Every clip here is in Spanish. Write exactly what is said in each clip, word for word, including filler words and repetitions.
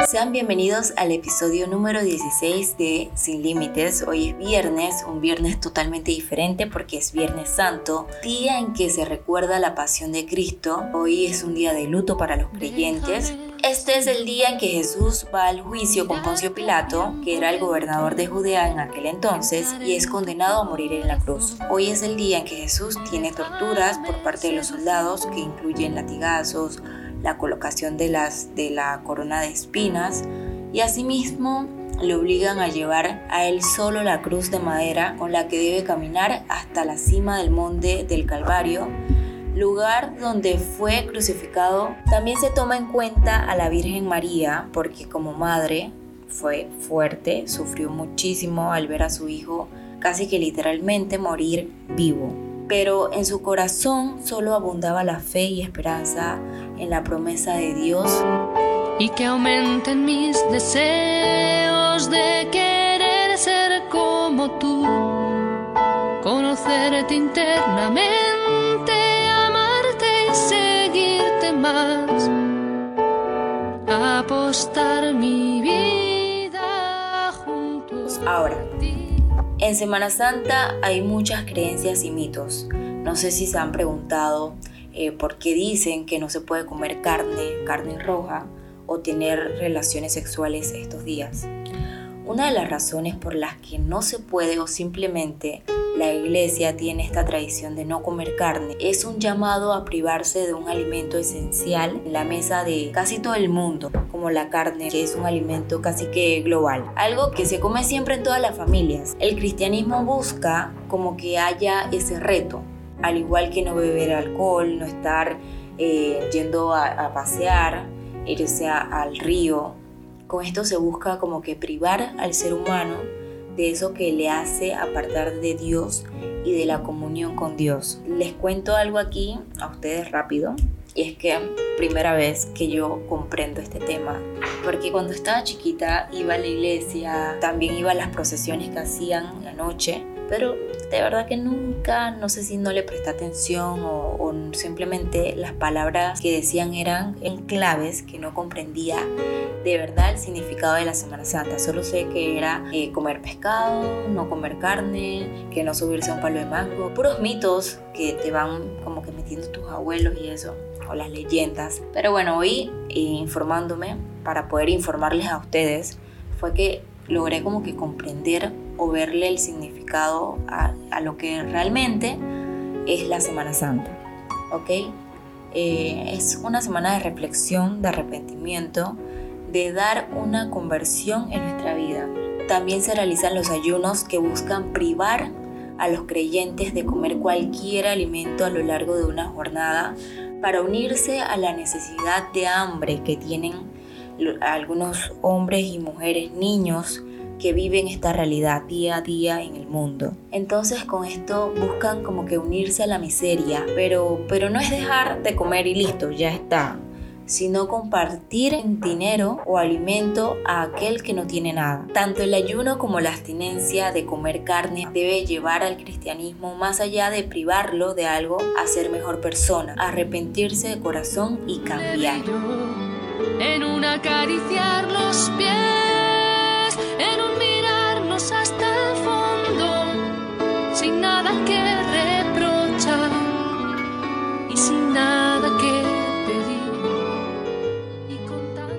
Sean bienvenidos al episodio número dieciséis de Sin Límites. Hoy es viernes, un viernes totalmente diferente porque es Viernes Santo, día en que se recuerda la pasión de Cristo. Hoy es un día de luto para los creyentes. Este es el día en que Jesús va al juicio con Poncio Pilato, que era el gobernador de Judea en aquel entonces, y es condenado a morir en la cruz. Hoy es el día en que Jesús tiene torturas por parte de los soldados, que incluyen latigazos, la colocación de, las, de la corona de espinas, y asimismo le obligan a llevar a él solo la cruz de madera con la que debe caminar hasta la cima del monte del Calvario, lugar donde fue crucificado. También se toma en cuenta a la Virgen María porque como madre fue fuerte, sufrió muchísimo al ver a su hijo casi que literalmente morir vivo. Pero en su corazón solo abundaba la fe y esperanza en la promesa de Dios. Y que aumenten mis deseos de querer ser como tú, conocerte internamente, amarte y seguirte más, apostar mi vida juntos. Ahora, en Semana Santa hay muchas creencias y mitos. No sé si se han preguntado eh, por qué dicen que no se puede comer carne, carne roja o tener relaciones sexuales estos días. Una de las razones por las que no se puede o simplemente la iglesia tiene esta tradición de no comer carne es un llamado a privarse de un alimento esencial en la mesa de casi todo el mundo, como la carne, que es un alimento casi que global, algo que se come siempre en todas las familias. El cristianismo busca como que haya ese reto, al igual que no beber alcohol, no estar eh, yendo a, a pasear, irse a, al río. Con esto se busca como que privar al ser humano de eso que le hace apartar de Dios y de la comunión con Dios. Les cuento algo aquí a ustedes rápido, y es que primera vez que yo comprendo este tema, porque cuando estaba chiquita iba a la iglesia, también iba a las procesiones que hacían la noche, pero de verdad que nunca, no sé si no le presté atención o, o simplemente las palabras que decían eran en claves que no comprendía de verdad el significado de la Semana Santa. Solo sé que era eh, comer pescado, no comer carne, que no subirse a un palo de mango, puros mitos que te van como que metiendo tus abuelos y eso, o las leyendas. Pero bueno, hoy eh, informándome para poder informarles a ustedes fue que logré como que comprender o verle el significado a, a lo que realmente es la Semana Santa, ¿ok? Eh, es una semana de reflexión, de arrepentimiento, de dar una conversión en nuestra vida. También se realizan los ayunos que buscan privar a los creyentes de comer cualquier alimento a lo largo de una jornada para unirse a la necesidad de hambre que tienen algunos hombres y mujeres, niños que viven esta realidad día a día en el mundo. Entonces con esto buscan como que unirse a la miseria, pero, pero no es dejar de comer y listo, ya está, sino compartir dinero o alimento a aquel que no tiene nada. Tanto el ayuno como la abstinencia de comer carne debe llevar al cristianismo más allá de privarlo de algo a ser mejor persona, a arrepentirse de corazón y cambiar. En un acariciar los pies, en un mirarnos hasta el fondo, sin nada que reprochar y sin nada que pedir, y con tanto...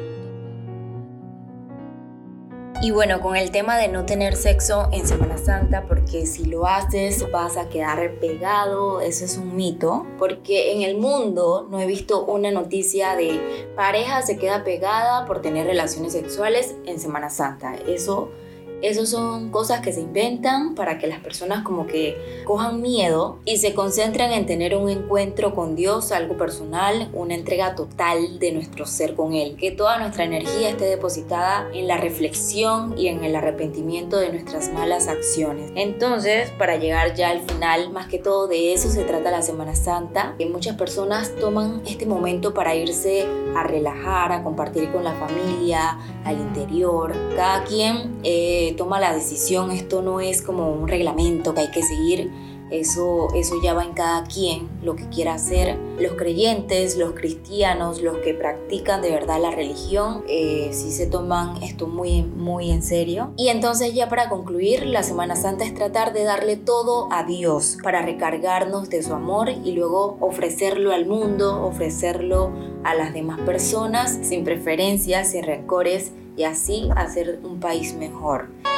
Y bueno, con el tema de no tener sexo en Semana Santa, porque si lo haces vas a quedar pegado, eso es un mito, porque en el mundo no he visto una noticia de pareja se queda pegada por tener relaciones sexuales en Semana Santa. Eso Eso son cosas que se inventan para que las personas como que cojan miedo y se concentren en tener un encuentro con Dios, algo personal, una entrega total de nuestro ser con Él. Que toda nuestra energía esté depositada en la reflexión y en el arrepentimiento de nuestras malas acciones. Entonces, para llegar ya al final, más que todo de eso se trata la Semana Santa, que muchas personas toman este momento para irse a relajar, a compartir con la familia, al interior. Cada quien eh, toma la decisión, esto no es como un reglamento que hay que seguir, Eso, eso ya va en cada quien, lo que quiera hacer. Los creyentes, los cristianos, los que practican de verdad la religión, eh, sí se toman esto muy, muy en serio. Y entonces, ya para concluir, la Semana Santa es tratar de darle todo a Dios para recargarnos de su amor y luego ofrecerlo al mundo, ofrecerlo a las demás personas sin preferencias, sin rencores, y así hacer un país mejor.